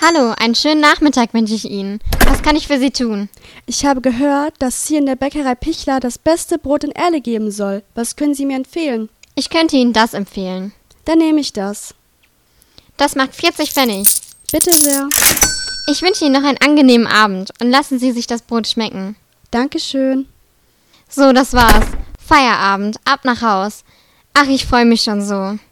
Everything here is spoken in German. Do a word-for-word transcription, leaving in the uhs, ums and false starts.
Hallo, einen schönen Nachmittag wünsche ich Ihnen. Was kann ich für Sie tun? Ich habe gehört, dass es hier in der Bäckerei Pichler das beste Brot in Erle geben soll. Was können Sie mir empfehlen? Ich könnte Ihnen das empfehlen. Dann nehme ich das. Das macht vierzig Pfennig. Bitte sehr. Ich wünsche Ihnen noch einen angenehmen Abend und lassen Sie sich das Brot schmecken. Dankeschön. So, das war's. Feierabend, ab nach Haus. Ach, ich freue mich schon so.